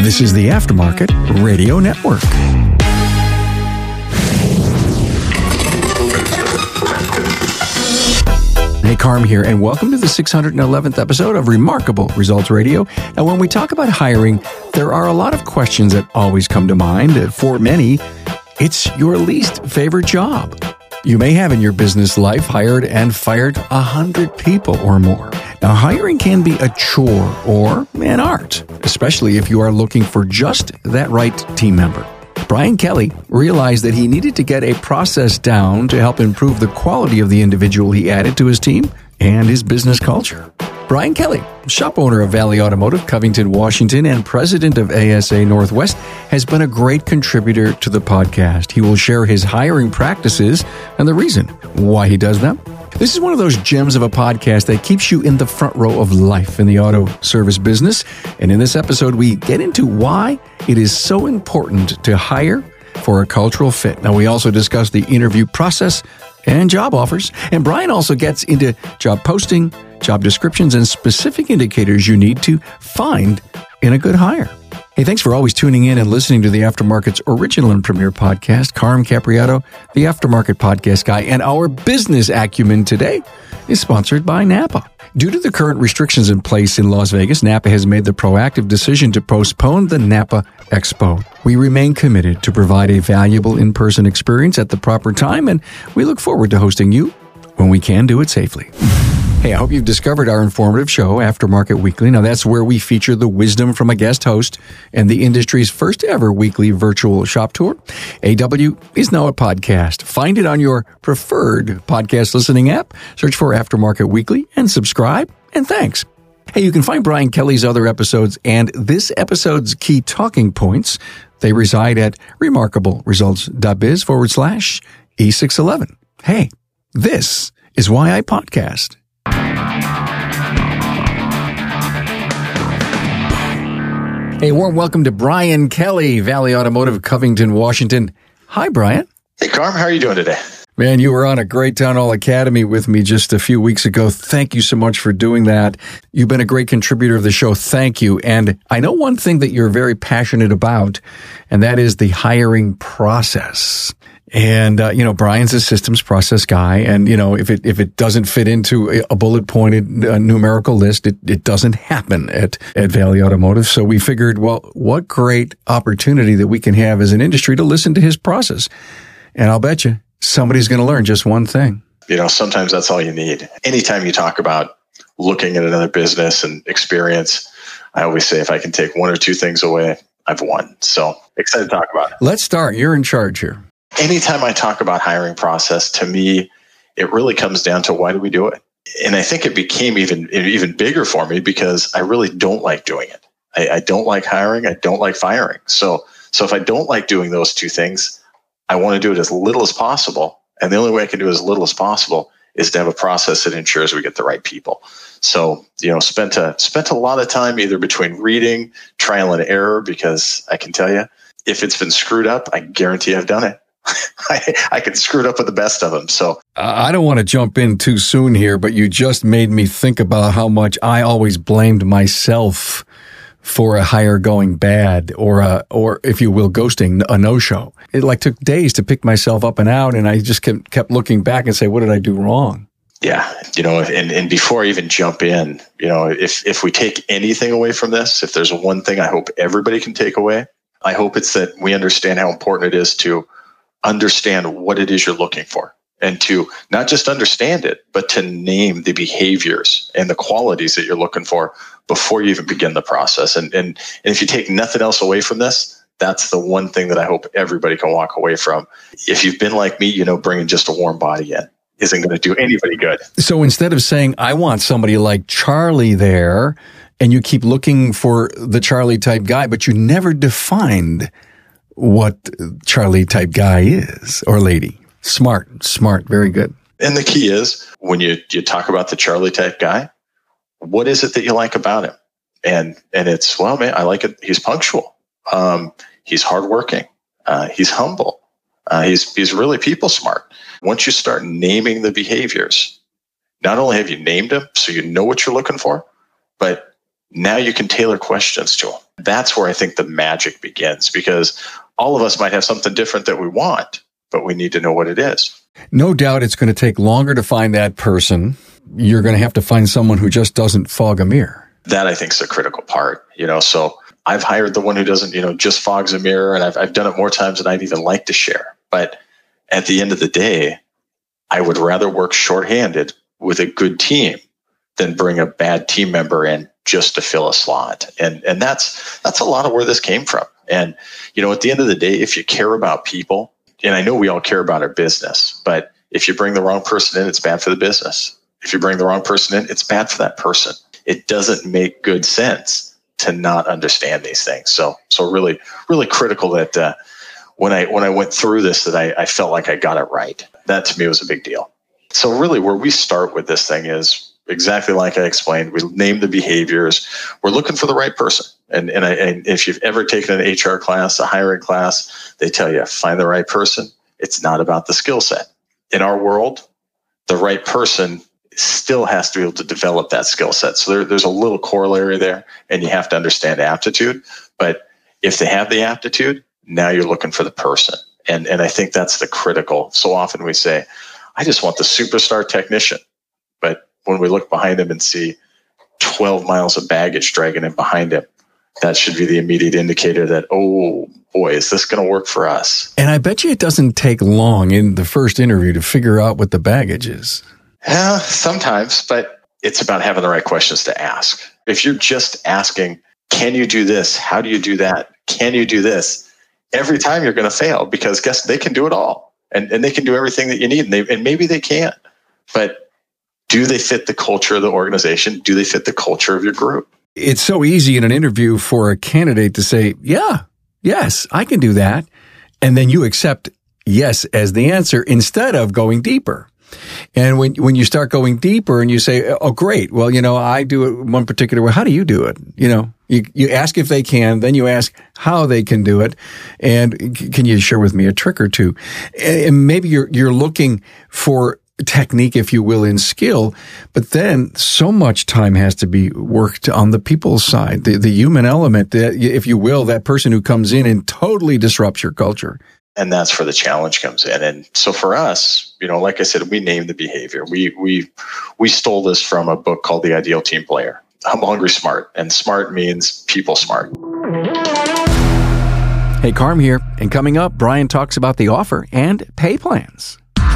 This is the Aftermarket Radio Network. Hey, Carm here, and welcome to the 611th episode of Remarkable Results Radio. Now, when we talk about hiring, there are a lot of questions that always come to mind. For many, it's your least favorite job. You may have in your business life hired and fired 100 people or more. Now, hiring can be a chore or an art, especially if you are looking for just that right team member. Brian Kelly realized that he needed to get a process down to help improve the quality of the individual he added to his team and his business culture. Brian Kelly, shop owner of Valley Automotive, Covington, Washington, and president of ASA Northwest, has been a great contributor to the podcast. He will share his hiring practices and the reason why he does them. This is one of those gems of a podcast that keeps you in the front row of life in the auto service business. And in this episode, we get into why it is so important to hire for a cultural fit. Now, we also discuss the interview process and job offers. And Brian also gets into job posting, job descriptions, and specific indicators you need to find in a good hire. Hey, thanks for always tuning in and listening to the Aftermarket's original and premier podcast. Carm Capriato, the Aftermarket podcast guy, and our business acumen today is sponsored by Napa. Due to the current restrictions in place in Las Vegas, Napa has made the proactive decision to postpone the Napa Expo. We remain committed to provide a valuable in-person experience at the proper time, and we look forward to hosting you when we can do it safely. Hey, I hope you've discovered our informative show, Aftermarket Weekly. Now, that's where we feature the wisdom from a guest host and the industry's first ever weekly virtual shop tour. AW is now a podcast. Find it on your preferred podcast listening app. Search for Aftermarket Weekly and subscribe. And thanks. Hey, you can find Brian Kelly's other episodes and this episode's key talking points. They reside at remarkableresults.biz/E611. Hey, this is why I podcast. Hey, warm welcome to Brian Kelly, Valley Automotive, Covington, Washington. Hi, Brian. Hey, Carm. How are you doing today? Man, you were on a great Town Hall Academy with me just a few weeks ago. Thank you so much for doing that. You've been a great contributor of the show. Thank you. And I know one thing that you're very passionate about, and that is the hiring process. And, Brian's a systems process guy. And, if it doesn't fit into a bullet pointed numerical list, it doesn't happen at Valley Automotive. So we figured, well, what great opportunity that we can have as an industry to listen to his process. And I'll bet you somebody's going to learn just one thing. Sometimes that's all you need. Anytime you talk about looking at another business and experience, I always say if I can take one or two things away, I've won. So excited to talk about it. Let's start. You're in charge here. Anytime I talk about hiring process, to me, it really comes down to why do we do it? And I think it became even bigger for me because I really don't like doing it. I don't like hiring. I don't like firing. So if I don't like doing those two things, I want to do it as little as possible. And the only way I can do it as little as possible is to have a process that ensures we get the right people. So, spent a lot of time either between reading, trial and error, because I can tell you, if it's been screwed up, I guarantee I've done it. I can screw it up with the best of them. So I don't want to jump in too soon here, but you just made me think about how much I always blamed myself for a hire going bad or if you will, ghosting, a no-show. It took days to pick myself up and out, and I just kept looking back and say, what did I do wrong? Yeah. And before I even jump in, if we take anything away from this, if there's one thing I hope everybody can take away, I hope it's that we understand how important it is to understand what it is you're looking for, and to not just understand it, but to name the behaviors and the qualities that you're looking for before you even begin the process. And if you take nothing else away from this, that's the one thing that I hope everybody can walk away from. If you've been like me, bringing just a warm body in isn't going to do anybody good. So instead of saying, I want somebody like Charlie there, and you keep looking for the Charlie type guy, but you never defined what Charlie type guy is or lady. Smart, very good. And the key is when you talk about the Charlie type guy, what is it that you like about him? And it's, well, man, I like it. He's punctual. He's hardworking. He's humble. He's really people smart. Once you start naming the behaviors, not only have you named them so you know what you're looking for, but Now you can tailor questions to them. That's where I think the magic begins, because all of us might have something different that we want, but we need to know what it is. No doubt it's going to take longer to find that person. You're going to have to find someone who just doesn't fog a mirror. That I think is a critical part, so I've hired the one who doesn't, just fogs a mirror, and I've done it more times than I'd even like to share. But at the end of the day, I would rather work shorthanded with a good team than bring a bad team member in just to fill a slot. And that's a lot of where this came from. And, at the end of the day, if you care about people, and I know we all care about our business, but if you bring the wrong person in, it's bad for the business. If you bring the wrong person in, it's bad for that person. It doesn't make good sense to not understand these things. So really, really critical that when I went through this, that I felt like I got it right. That to me was a big deal. So really where we start with this thing is exactly like I explained. We name the behaviors. We're looking for the right person. And if you've ever taken an HR class, a hiring class, they tell you, find the right person. It's not about the skill set. In our world, the right person still has to be able to develop that skill set. So there's a little corollary there, and you have to understand aptitude. But if they have the aptitude, now you're looking for the person. And I think that's the critical. So often we say, I just want the superstar technician. But when we look behind him and see 12 miles of baggage dragging in behind him, that should be the immediate indicator that, oh boy, is this going to work for us? And I bet you it doesn't take long in the first interview to figure out what the baggage is. Sometimes, but it's about having the right questions to ask. If you're just asking, can you do this? How do you do that? Can you do this? Every time you're going to fail, because guess they can do it all, and they can do everything that you need, and maybe they can't. But do they fit the culture of the organization? Do they fit the culture of your group? It's so easy in an interview for a candidate to say, yes, I can do that. And then you accept yes as the answer instead of going deeper. And when you start going deeper and you say, oh, great, well, I do it one particular way. How do you do it? You ask if they can, then you ask how they can do it. And can you share with me a trick or two? And maybe you're looking for technique, if you will, in skill, but then so much time has to be worked on the people's side, the human element, if you will, that person who comes in and totally disrupts your culture. And that's where the challenge comes in. And so for us, like I said, we named the behavior. We stole this from a book called The Ideal Team Player. I'm hungry smart, and smart means people smart. Hey, Carm here. And coming up, Brian talks about the offer and pay plans.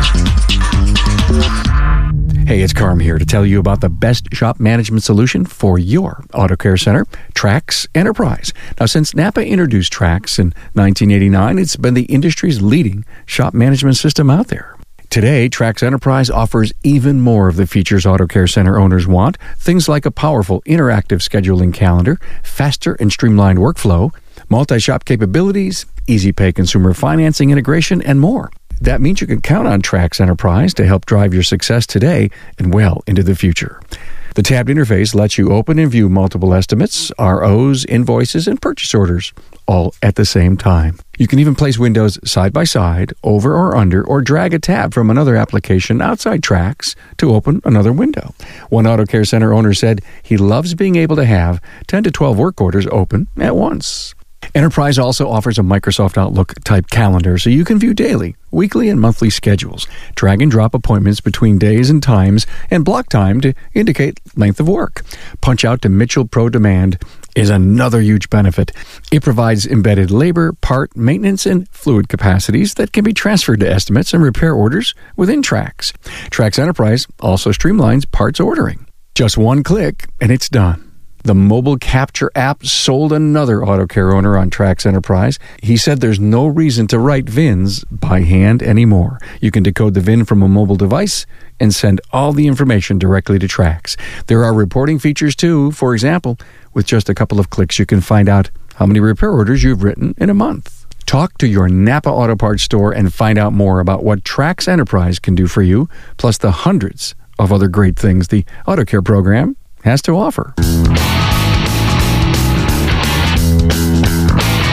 Hey, it's Carm here to tell you about the best shop management solution for your auto care center, Trax Enterprise. Now, since Napa introduced Trax in 1989, it's been the industry's leading shop management system out there. Today, Trax Enterprise offers even more of the features auto care center owners want, things like a powerful interactive scheduling calendar, faster and streamlined workflow, multi-shop capabilities, easy pay consumer financing integration, and more. That means you can count on Trax Enterprise to help drive your success today and well into the future. The tabbed interface lets you open and view multiple estimates, ROs, invoices, and purchase orders, all at the same time. You can even place windows side by side, over or under, or drag a tab from another application outside Trax to open another window. One auto care center owner said he loves being able to have 10 to 12 work orders open at once. Enterprise also offers a Microsoft Outlook type calendar so you can view daily, weekly, and monthly schedules, drag and drop appointments between days and times, and block time to indicate length of work. Punch out to Mitchell Pro Demand is another huge benefit. It provides embedded labor, part, maintenance, and fluid capacities that can be transferred to estimates and repair orders within Trax. Trax Enterprise also streamlines parts ordering. Just one click and it's done. The Mobile Capture app sold another auto care owner on Trax Enterprise. He said there's no reason to write VINs by hand anymore. You can decode the VIN from a mobile device and send all the information directly to Trax. There are reporting features too. For example, with just a couple of clicks, you can find out how many repair orders you've written in a month. Talk to your Napa Auto Parts store and find out more about what Trax Enterprise can do for you, plus the hundreds of other great things the Auto Care program has to offer.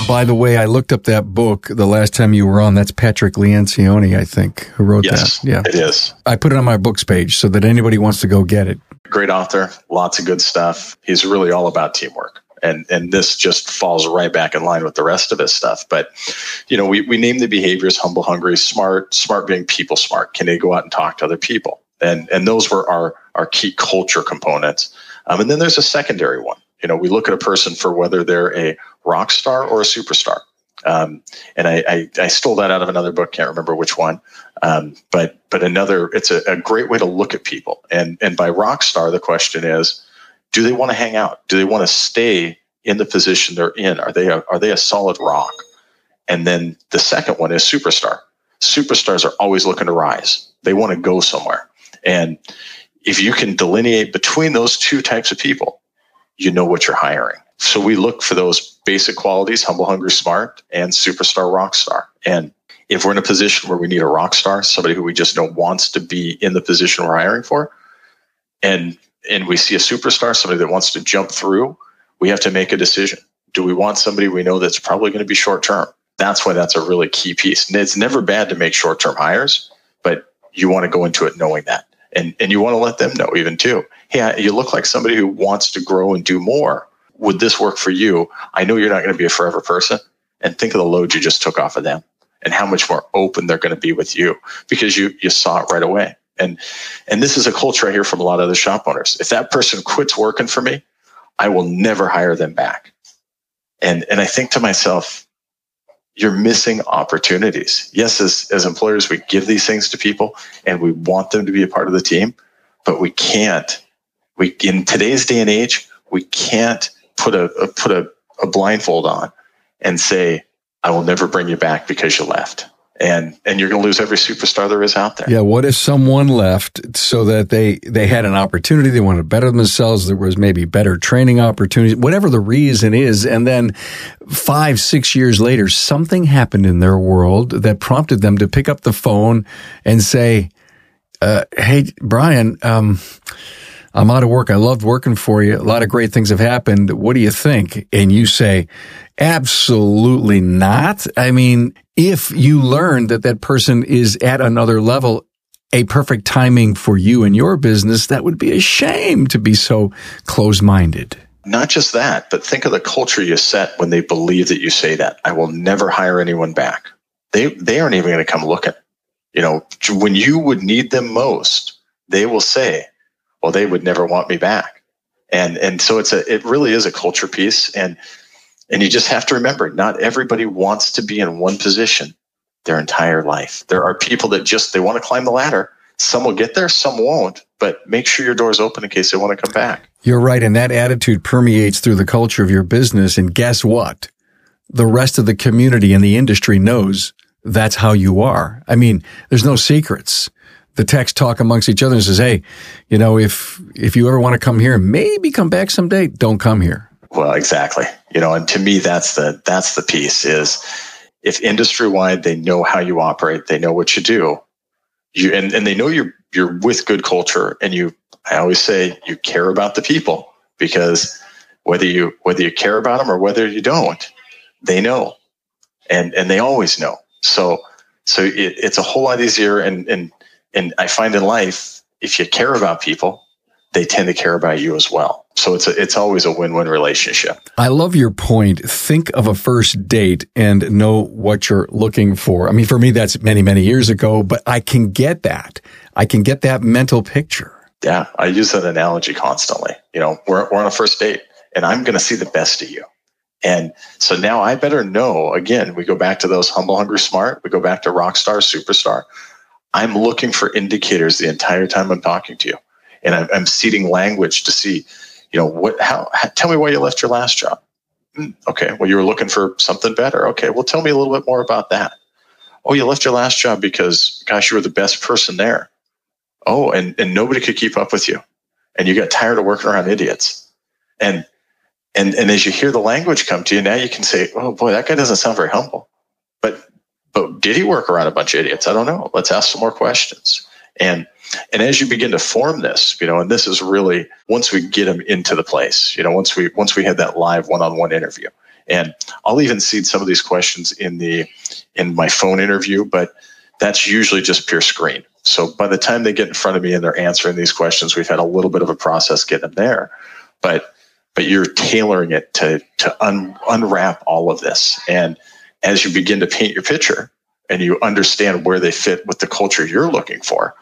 By the way, I looked up that book the last time you were on. That's Patrick Lencioni, I think, who wrote that. Yeah, it is. I put it on my books page so that anybody wants to go get it. Great author, lots of good stuff. He's really all about teamwork. And this just falls right back in line with the rest of his stuff. But, we name the behaviors humble, hungry, smart being people smart. Can they go out and talk to other people? And those were our key culture components. And then there's a secondary one. We look at a person for whether they're a rock star or a superstar. And I stole that out of another book. Can't remember which one. But another, it's a great way to look at people. And by rock star, the question is, do they want to hang out? Do they want to stay in the position they're in? Are they a solid rock? And then the second one is superstar. Superstars are always looking to rise. They want to go somewhere. And if you can delineate between those two types of people, you know what you're hiring. So we look for those basic qualities, humble, hungry, smart, and superstar, rock star. And if we're in a position where we need a rock star, somebody who we just know wants to be in the position we're hiring for, and we see a superstar, somebody that wants to jump through, we have to make a decision. Do we want somebody we know that's probably going to be short term? That's why that's a really key piece. And it's never bad to make short term hires, but you want to go into it knowing that. And you want to let them know even too. Hey, you look like somebody who wants to grow and do more. Would this work for you? I know you're not going to be a forever person. And think of the load you just took off of them and how much more open they're going to be with you because you saw it right away. And this is a culture I hear from a lot of other shop owners. If that person quits working for me, I will never hire them back. And I think to myself, you're missing opportunities. Yes, as employers, we give these things to people and we want them to be a part of the team, but we can't. In today's day and age, we can't put a blindfold on and say, I will never bring you back because you left. And you're going to lose every superstar there is out there. Yeah. What if someone left so that they had an opportunity, they wanted to better themselves, there was maybe better training opportunities, whatever the reason is, and then 5-6 years later, something happened in their world that prompted them to pick up the phone and say, hey, Brian, I'm out of work. I loved working for you. A lot of great things have happened. What do you think? And you say, absolutely not. I mean, if you learn that person is at another level, a perfect timing for you and your business, that would be a shame to be so close-minded. Not just that, but think of the culture you set when they believe that you say that. I will never hire anyone back. They aren't even going to come looking. When you would need them most, they will say, well, they would never want me back. And so it really is a culture piece. And you just have to remember, not everybody wants to be in one position their entire life. There are people that they want to climb the ladder. Some will get there, some won't, but make sure your door's open in case they want to come back. You're right. And that attitude permeates through the culture of your business. And guess what? The rest of the community and the industry knows that's how you are. I mean, there's no secrets. The techs talk amongst each other and says, hey, if you ever want to come here, maybe come back someday, don't come here. Well, exactly. And to me, that's the piece is if industry-wide, they know how you operate, they know what you do, and they know you're with good culture, and I always say you care about the people, because whether you care about them or whether you don't, they know, and they always know. So it's a whole lot easier, and I find in life, if you care about people, they tend to care about you as well. So it's always a win-win relationship. I love your point. Think of a first date and know what you're looking for. I mean, for me, that's many, many years ago, but I can get that. I can get that mental picture. Yeah, I use that analogy constantly. We're on a first date, and I'm going to see the best of you. And so now I better know, again, we go back to those humble, hungry, smart. We go back to rock star, superstar. I'm looking for indicators the entire time I'm talking to you. And I'm seeding language to see, tell me why you left your last job. Okay, well, you were looking for something better. Okay, well, tell me a little bit more about that. Oh, you left your last job because, gosh, you were the best person there. Oh, and nobody could keep up with you. And you got tired of working around idiots. And as you hear the language come to you, now you can say, oh, boy, that guy doesn't sound very humble. But did he work around a bunch of idiots? I don't know. Let's ask some more questions. And as you begin to form this, and this is really once we get them into the place, once we had that live one-on-one interview, And I'll even seed some of these questions in my phone interview, but that's usually just pure screen. So by the time they get in front of me and they're answering these questions, we've had a little bit of a process getting them there. But you're tailoring it to unwrap all of this. And as you begin to paint your picture and you understand where they fit with the culture you're looking for,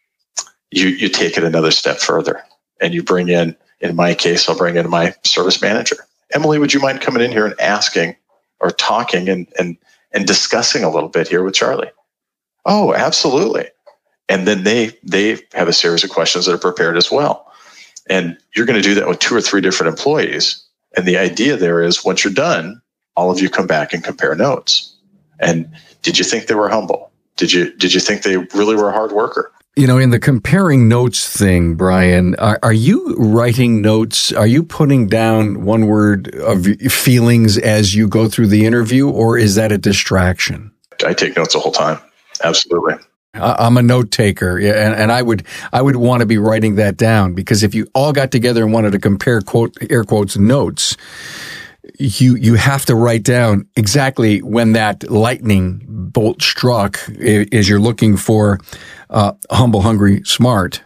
you take it another step further. And you bring in my case, I'll bring in my service manager. Emily, would you mind coming in here and asking or talking and discussing a little bit here with Charlie? Oh, absolutely. And then they have a series of questions that are prepared as well. And you're going to do that with 2 or 3 different employees. And the idea there is once you're done, all of you come back and compare notes. And did you think they were humble? Did you think they really were a hard worker? In the comparing notes thing, Brian, are you writing notes? Are you putting down one word of feelings as you go through the interview, or is that a distraction? I take notes the whole time. Absolutely. I'm a note taker, and I would want to be writing that down, because if you all got together and wanted to compare air quotes notes, you have to write down exactly when that lightning bolt struck. Is you're looking for humble, hungry, smart,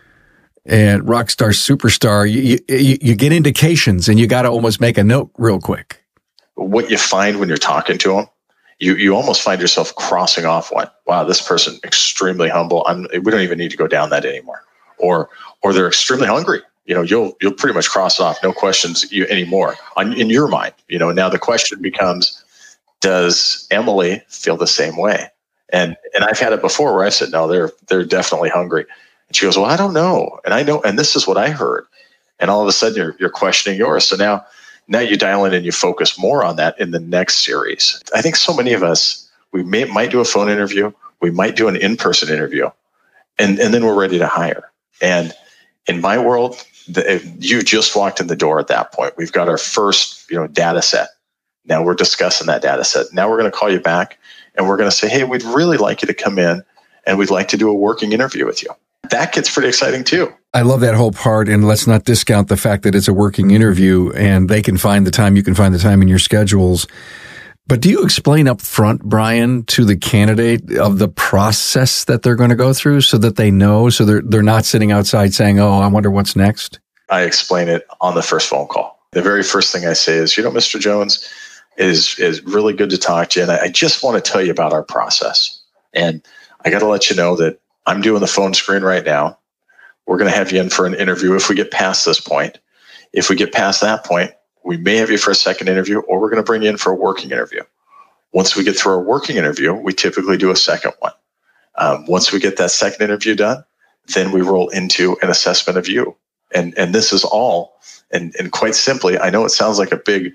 and rock star, superstar. You get indications, and you got to almost make a note real quick. What you find when you're talking to them, you almost find yourself crossing off one. Wow, this person extremely humble. We don't even need to go down that anymore. Or they're extremely hungry. You'll pretty much cross it off. No questions anymore in your mind. Now the question becomes, does Emily feel the same way? And I've had it before where I said, no, they're definitely hungry. And she goes, well, I don't know. And I know, and this is what I heard. And all of a sudden you're questioning yours. So now you dial in and you focus more on that in the next series. I think so many of us, we might do a phone interview, we might do an in-person interview, and then we're ready to hire. And in my world, you just walked in the door at that point. We've got our first, data set. Now we're discussing that data set. Now we're going to call you back and we're going to say, hey, we'd really like you to come in and we'd like to do a working interview with you. That gets pretty exciting too. I love that whole part, and let's not discount the fact that it's a working interview and they can find the time, you can find the time in your schedules. But do you explain up front, Brian, to the candidate of the process that they're going to go through so that they know, so they're not sitting outside saying, oh, I wonder what's next? I explain it on the first phone call. The very first thing I say is, Mr. Jones, is really good to talk to you. And I just want to tell you about our process. And I got to let you know that I'm doing the phone screen right now. We're going to have you in for an interview if we get past this point. If we get past that point, we may have you for a second interview, or we're going to bring you in for a working interview. Once we get through our working interview, we typically do a second one. Once we get that second interview done, then we roll into an assessment of you. And this is all, and quite simply, I know it sounds like a big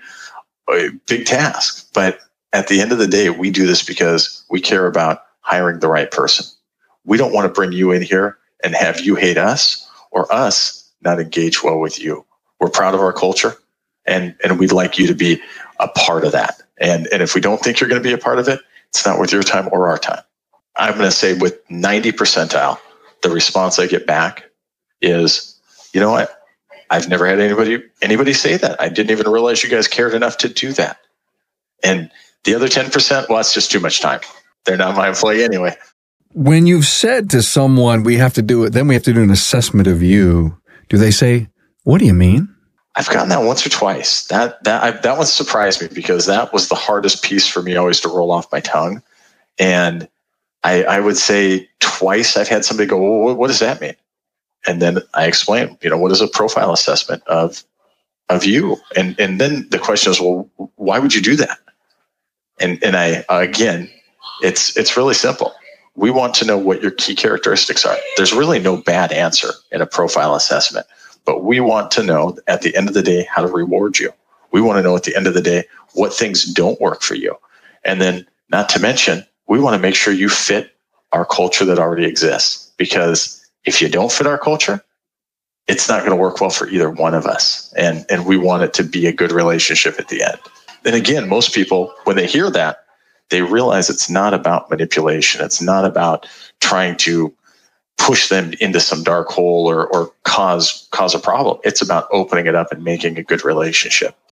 task, but at the end of the day, we do this because we care about hiring the right person. We don't want to bring you in here and have you hate us or us not engage well with you. We're proud of our culture, and we'd like you to be a part of that. And if we don't think you're going to be a part of it, it's not worth your time or our time. I'm going to say with 90 percentile, the response I get back is, you know what? I've never had anybody say that. I didn't even realize you guys cared enough to do that. And the other 10%, well, it's just too much time. They're not my employee anyway. When you've said to someone, we have to do it, then we have to do an assessment of you, do they say, what do you mean? I've gotten that once or twice. That one surprised me because that was the hardest piece for me always to roll off my tongue. And I would say twice I've had somebody go, well, what does that mean? And then I explain, what is a profile assessment of you? And then the question is, well, why would you do that? And I, again, it's really simple. We want to know what your key characteristics are. There's really no bad answer in a profile assessment, but we want to know at the end of the day how to reward you. We want to know at the end of the day what things don't work for you. And then not to mention, we want to make sure you fit our culture that already exists, because if you don't fit our culture, it's not going to work well for either one of us. And we want it to be a good relationship at the end. Then again, most people, when they hear that, they realize it's not about manipulation. It's not about trying to push them into some dark hole or cause a problem. It's about opening it up and making a good relationship.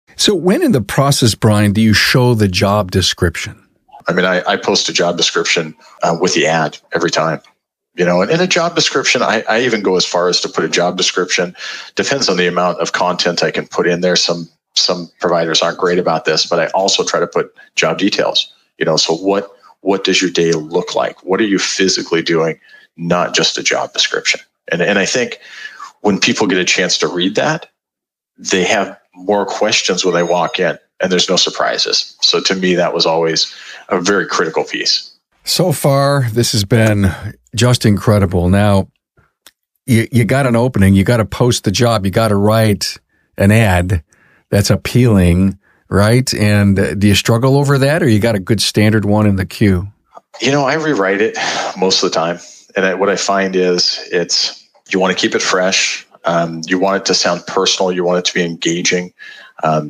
So when in the process, Brian, do you show the job description? I mean, I post a job description with the ad every time. And in a job description, I even go as far as to put a job description. Depends on the amount of content I can put in there. Some providers aren't great about this, but I also try to put job details. So what does your day look like? What are you physically doing? Not just a job description. And I think when people get a chance to read that, they have more questions when they walk in, and there's no surprises. So to me, that was always a very critical piece. So far, this has been just incredible. Now, you got an opening, you got to post the job, you got to write an ad that's appealing, right? And do you struggle over that, or you got a good standard one in the queue? I rewrite it most of the time. And what I find is you want to keep it fresh. You want it to sound personal. You want it to be engaging. I'll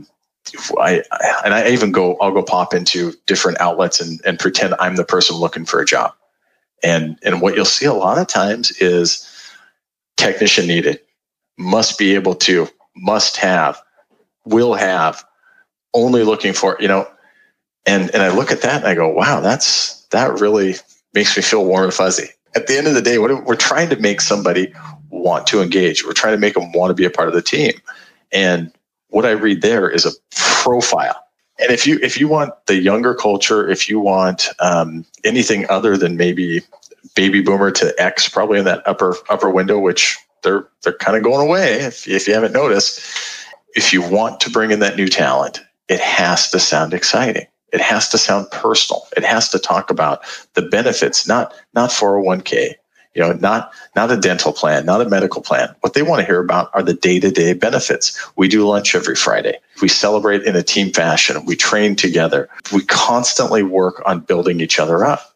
go pop into different outlets and pretend I'm the person looking for a job. And what you'll see a lot of times is technician needed, must be able to, must have, will have, only looking for, and I look at that and I go, wow, that really makes me feel warm and fuzzy. At the end of the day, we're trying to make somebody want to engage. We're trying to make them want to be a part of the team. And what I read there is a profile. And if you want the younger culture, if you want anything other than maybe baby boomer to X, probably in that upper window, which they're kind of going away, if you haven't noticed. If you want to bring in that new talent, it has to sound exciting. It has to sound personal. It has to talk about the benefits, not 401k, not a dental plan, not a medical plan. What they want to hear about are the day-to-day benefits. We do lunch every Friday. We celebrate in a team fashion. We train together. We constantly work on building each other up.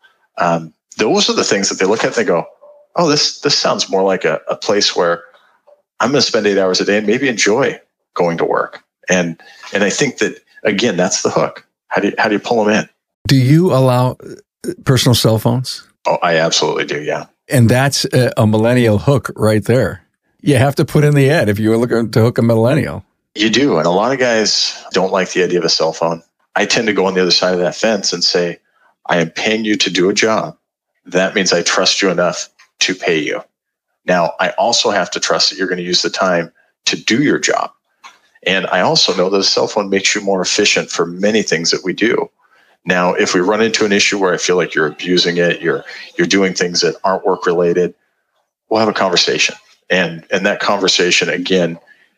Those are the things that they look at and they go, oh, this sounds more like a place where I'm going to spend 8 hours a day and maybe enjoy going to work. And I think that, again, that's the hook. How do you pull them in? Do you allow personal cell phones? Oh, I absolutely do, yeah. And that's a millennial hook right there. You have to put in the ad if you're looking to hook a millennial. You do. And a lot of guys don't like the idea of a cell phone. I tend to go on the other side of that fence and say, I am paying you to do a job. That means I trust you enough to pay you. Now, I also have to trust that you're going to use the time to do your job. And I also know that a cell phone makes you more efficient for many things that we do. Now, if we run into an issue where I feel like you're abusing it, you're doing things that aren't work related, we'll have a conversation. And that conversation, again,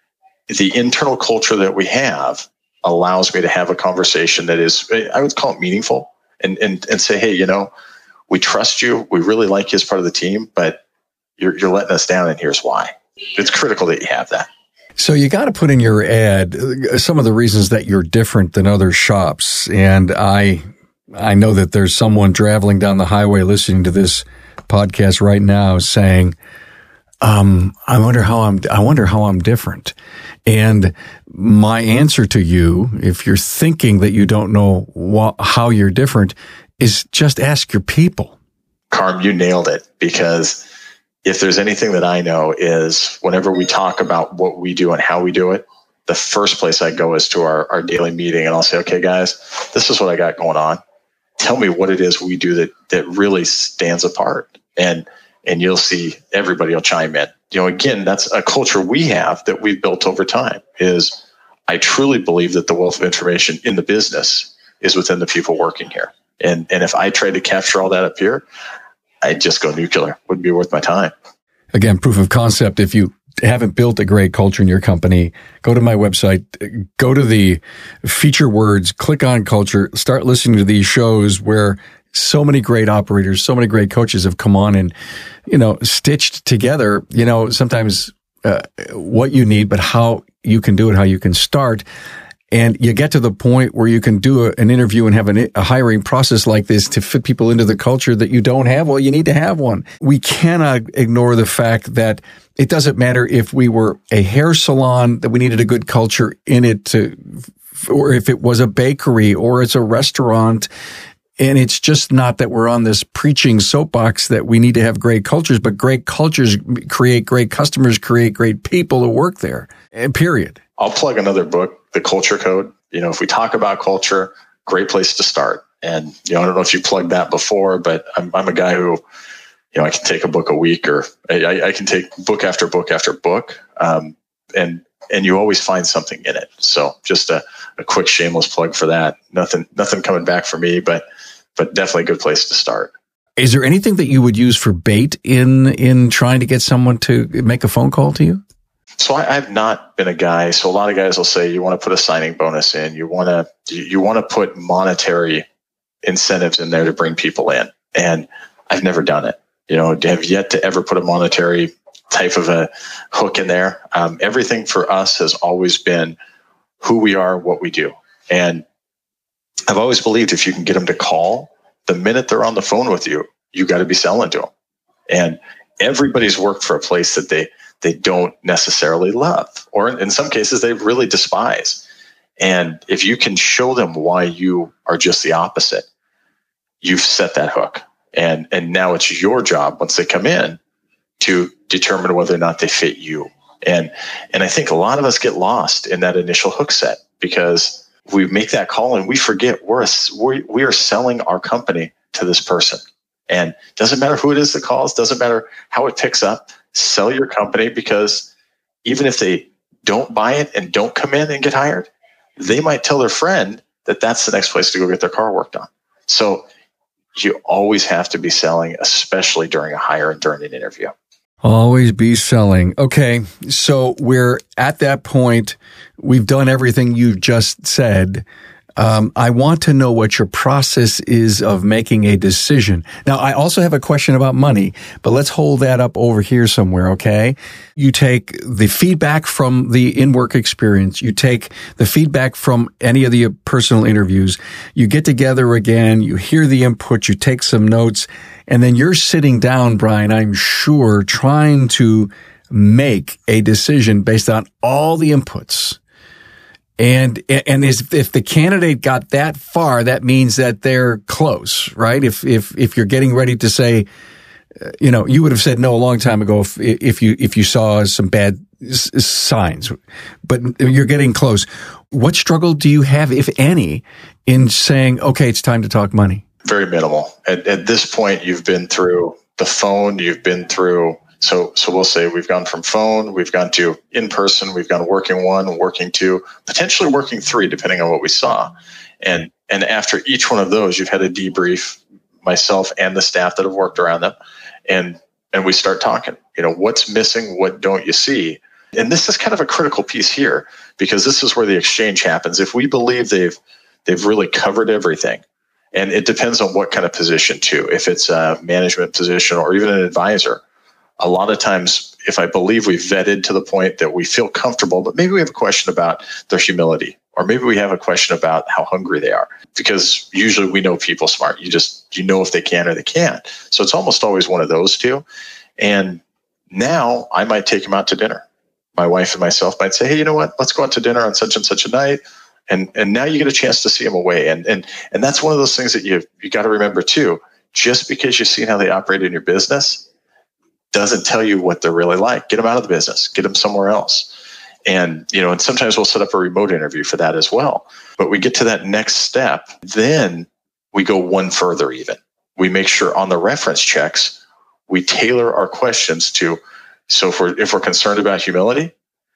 the internal culture that we have allows me to have a conversation that is, I would call it meaningful, and say, hey, we trust you. We really like you as part of the team, but you're letting us down, and here's why. It's critical that you have that. So you got to put in your ad some of the reasons that you're different than other shops. And I know that there's someone traveling down the highway listening to this podcast right now saying, I wonder how I'm different. And my answer to you, if you're thinking that you don't know how you're different, is just ask your people. Carm, you nailed it, because if there's anything that I know is whenever we talk about what we do and how we do it, the first place I go is to our daily meeting, and I'll say, okay, guys, this is what I got going on. Tell me what it is we do that really stands apart. And you'll see everybody will chime in. Again, that's a culture we have that we've built over time. Is I truly believe that the wealth of information in the business is within the people working here. And if I tried to capture all that up here, I'd just go nuclear. Wouldn't be worth my time. Again, proof of concept. If you haven't built a great culture in your company, go to my website, go to the feature words, click on culture, start listening to these shows where so many great operators, so many great coaches have come on and, stitched together, sometimes what you need, but how you can do it, how you can start. And you get to the point where you can do an interview and have a hiring process like this to fit people into the culture that you don't have. Well, you need to have one. We cannot ignore the fact that it doesn't matter if we were a hair salon, that we needed a good culture in it, or if it was a bakery or it's a restaurant. And it's just not that we're on this preaching soapbox that we need to have great cultures, but great cultures create great customers, create great people who work there, period. I'll plug another book, The Culture Code. If we talk about culture, great place to start. And, I don't know if you plugged that before, but I'm a guy who, I can take a book a week, or I can take book after book after book. And you always find something in it. So just a quick shameless plug for that. Nothing coming back for me, but definitely a good place to start. Is there anything that you would use for bait in trying to get someone to make a phone call to you? So I've not been a guy. So a lot of guys will say you want to put a signing bonus in. You want to put monetary incentives in there to bring people in. And I've never done it. Have yet to ever put a monetary type of a hook in there. Everything for us has always been who we are, what we do. And I've always believed if you can get them to call, the minute they're on the phone with you, you got to be selling to them. And everybody's worked for a place that they don't necessarily love, or in some cases they really despise. And if you can show them why you are just the opposite, you've set that hook. And now it's your job once they come in to determine whether or not they fit you. And I think a lot of us get lost in that initial hook set because we make that call and we forget we are selling our company to this person. And doesn't matter who it is that calls, doesn't matter how it picks up, sell your company, because even if they don't buy it and don't come in and get hired, they might tell their friend that that's the next place to go get their car worked on. So you always have to be selling, especially during a hire and during an interview. Always be selling. Okay, so we're at that point. We've done everything you just said. I want to know what your process is of making a decision. Now, I also have a question about money, but let's hold that up over here somewhere, okay? You take the feedback from the in-work experience. You take the feedback from any of the personal interviews. You get together again. You hear the input. You take some notes. And then you're sitting down, Brian, I'm sure, trying to make a decision based on all the inputs. And if the candidate got that far, that means that they're close, right? If you're getting ready to say, you would have said no a long time ago if you saw some bad signs, but you're getting close. What struggle do you have, if any, in saying, okay, it's time to talk money? Very minimal. At this point, you've been through the phone, you've been through. So we'll say we've gone from phone, we've gone to in-person, we've gone working 1, working 2, potentially working 3, depending on what we saw. And after each one of those, you've had a debrief, myself and the staff that have worked around them. And we start talking, what's missing? What don't you see? And this is kind of a critical piece here, because this is where the exchange happens. If we believe they've really covered everything, and it depends on what kind of position too, if it's a management position or even an advisor. A lot of times, if I believe we've vetted to the point that we feel comfortable, but maybe we have a question about their humility, or maybe we have a question about how hungry they are, because usually we know people smart. You know if they can or they can't. So it's almost always one of those two. And now I might take them out to dinner. My wife and myself might say, hey, you know what? Let's go out to dinner on such and such a night. And now you get a chance to see them away. And that's one of those things that you got to remember too. Just because you've seen how they operate in your business doesn't tell you what they're really like. Get them out of the business. Get them somewhere else. And, and sometimes we'll set up a remote interview for that as well. But we get to that next step. Then we go one further even. We make sure on the reference checks, we tailor our questions to, so if we're concerned about humility,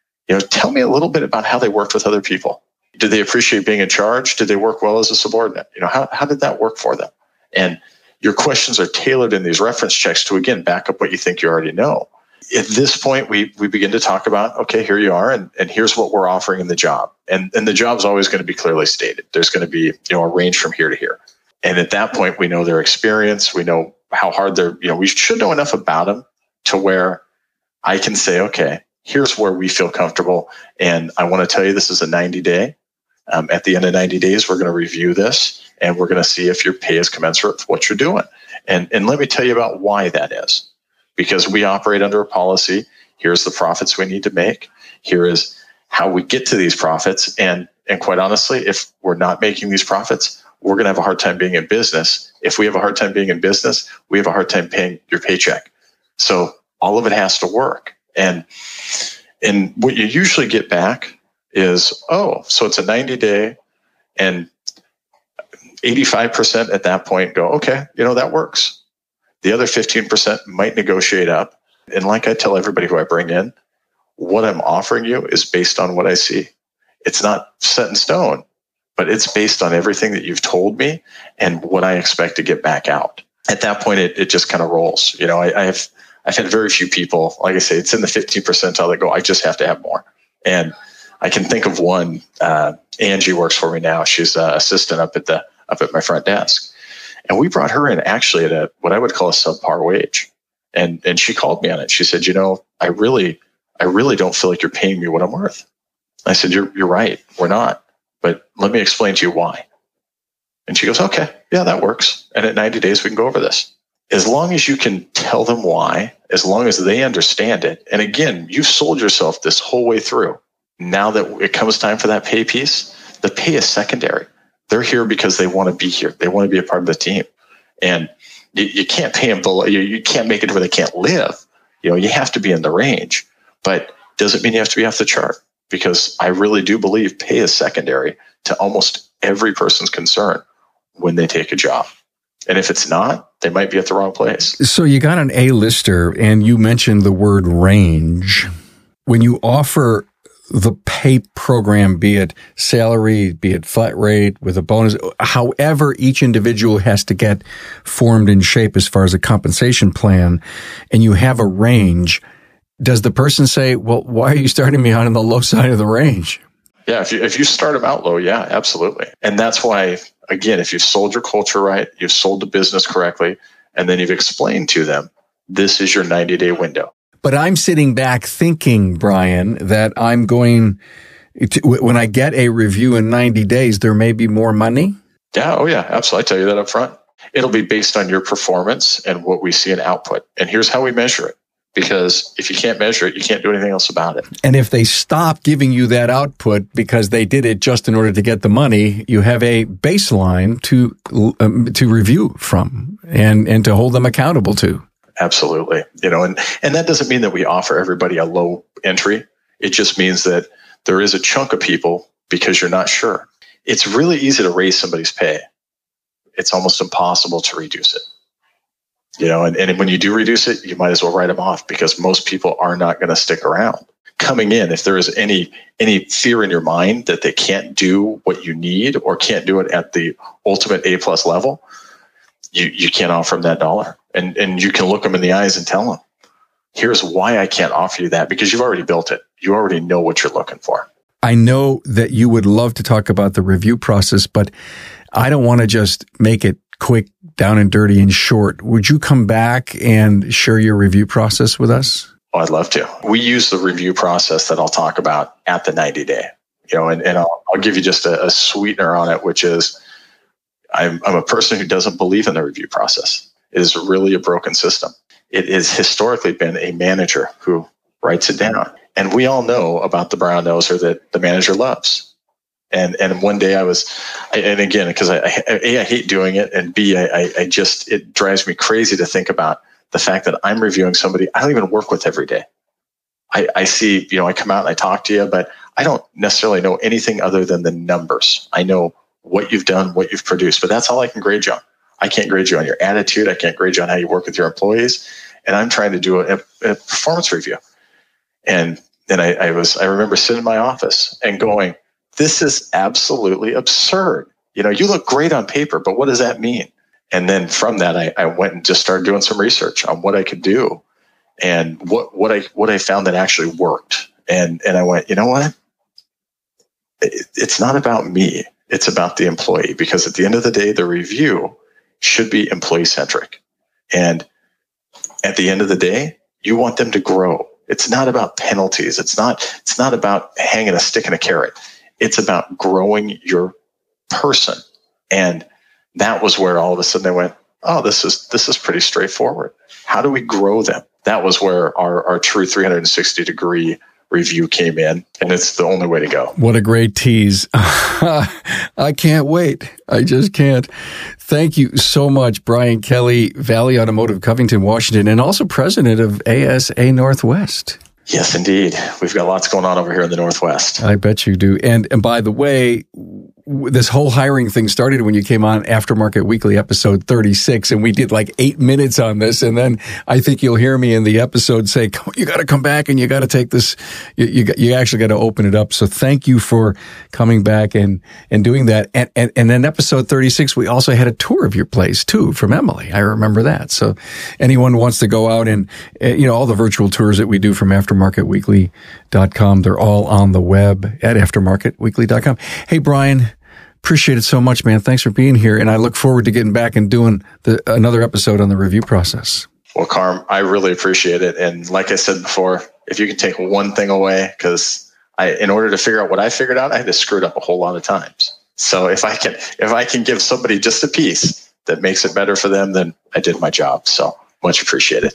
tell me a little bit about how they worked with other people. Did they appreciate being in charge? Did they work well as a subordinate? How did that work for them? And your questions are tailored in these reference checks to, again, back up what you think you already know. At this point, we begin to talk about, okay, here you are, and here's what we're offering in the job. And the job's always going to be clearly stated. There's going to be, a range from here to here. And at that point, we know their experience. We know how hard they're, we should know enough about them to where I can say, okay, here's where we feel comfortable. And I want to tell you, this is a 90-day. At the end of 90 days, we're going to review this, and we're going to see if your pay is commensurate with what you're doing. And let me tell you about why that is. Because we operate under a policy. Here's the profits we need to make. Here is how we get to these profits. And quite honestly, if we're not making these profits, we're going to have a hard time being in business. If we have a hard time being in business, we have a hard time paying your paycheck. So all of it has to work. And what you usually get back is, oh, so it's a 90-day, and 85% at that point go, okay, that works. The other 15% might negotiate up. And like I tell everybody who I bring in, what I'm offering you is based on what I see. It's not set in stone, but it's based on everything that you've told me and what I expect to get back out. At that point, it just kind of rolls. I've had very few people, like I say, it's in the 15th percentile that go, I just have to have more. And I can think of one, Angie works for me now. She's an assistant up at my front desk. And we brought her in actually at what I would call a subpar wage. And she called me on it. She said, I really don't feel like you're paying me what I'm worth. I said, you're right. We're not. But let me explain to you why. And she goes, okay, yeah, that works. And at 90 days, we can go over this. As long as you can tell them why, as long as they understand it. And again, you've sold yourself this whole way through. Now that it comes time for that pay piece, the pay is secondary. They're here because they want to be here. They want to be a part of the team. And you can't pay them below. You can't make it where they can't live. You have to be in the range. But doesn't mean you have to be off the chart, because I really do believe pay is secondary to almost every person's concern when they take a job. And if it's not, they might be at the wrong place. So you got an A-lister, and you mentioned the word range. When you offer the pay program, be it salary, be it flat rate with a bonus, however each individual has to get formed in shape as far as a compensation plan, and you have a range, does the person say, well, why are you starting me on the low side of the range? Yeah, if you start them out low, yeah, absolutely. And that's why, again, if you've sold your culture right, you've sold the business correctly, and then you've explained to them, this is your 90-day window. But I'm sitting back thinking, Brian, that I'm going to, when I get a review in 90 days, there may be more money. Yeah, oh yeah, absolutely. I tell you that up front. It'll be based on your performance and what we see in output. And here's how we measure it. Because if you can't measure it, you can't do anything else about it. And if they stop giving you that output because they did it just in order to get the money, you have a baseline to review from and to hold them accountable to. Absolutely. And that doesn't mean that we offer everybody a low entry. It just means that there is a chunk of people, because you're not sure. It's really easy to raise somebody's pay. It's almost impossible to reduce it. And when you do reduce it, you might as well write them off, because most people are not going to stick around. Coming in, if there is any fear in your mind that they can't do what you need or can't do it at the ultimate A+ level, you can't offer them that dollar. And you can look them in the eyes and tell them, here's why I can't offer you that, because you've already built it. You already know what you're looking for. I know that you would love to talk about the review process, but I don't want to just make it quick, down and dirty and short. Would you come back and share your review process with us? Oh, I'd love to. We use the review process that I'll talk about at the 90-day, and I'll give you just a sweetener on it, which is I'm a person who doesn't believe in the review process. It is really a broken system. It has historically been a manager who writes it down. And we all know about the brown noser that the manager loves. And one day and again, because I hate doing it, and B, it drives me crazy to think about the fact that I'm reviewing somebody I don't even work with every day. I see, I come out and I talk to you, but I don't necessarily know anything other than the numbers. I know what you've done, what you've produced, but that's all I can grade you on. I can't grade you on your attitude. I can't grade you on how you work with your employees. And I'm trying to do a performance review. And then I remember sitting in my office and going, this is absolutely absurd. You look great on paper, but what does that mean? And then from that, I went and just started doing some research on what I could do and what I found that actually worked. And I went, you know what? It's not about me. It's about the employee, because at the end of the day, the review should be employee centric. And at the end of the day, you want them to grow. It's not about penalties. It's not about hanging a stick in a carrot. It's about growing your person. And that was where all of a sudden I went, oh, this is pretty straightforward. How do we grow them? That was where our true 360-degree review came in, and it's the only way to go. What a great tease. I I can't wait. I just can't. Thank you so much, Brian Kelly, Valley Automotive, Covington, Washington, and also president of ASA Northwest. Yes, indeed. We've got lots going on over here in the Northwest. I bet you do. And by the way, this whole hiring thing started when you came on Aftermarket Weekly episode 36, and we did like 8 minutes on this. And then I think you'll hear me in the episode say, you got to come back and you got to take this. You actually got to open it up. So thank you for coming back and doing that. And then episode 36, we also had a tour of your place too from Emily. I remember that. So anyone wants to go out and, all the virtual tours that we do from aftermarketweekly.com, they're all on the web at aftermarketweekly.com. Hey, Brian, appreciate it so much, man. Thanks for being here. And I look forward to getting back and doing another episode on the review process. Well, Carm, I really appreciate it. And like I said before, if you can take one thing away, because in order to figure out what I figured out, I had to screw it up a whole lot of times. So if I can give somebody just a piece that makes it better for them, then I did my job. So much appreciated.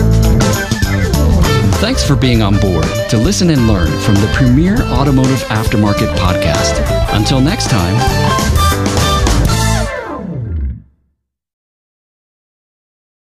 Thanks for being on board to listen and learn from the premier automotive aftermarket podcast. Until next time.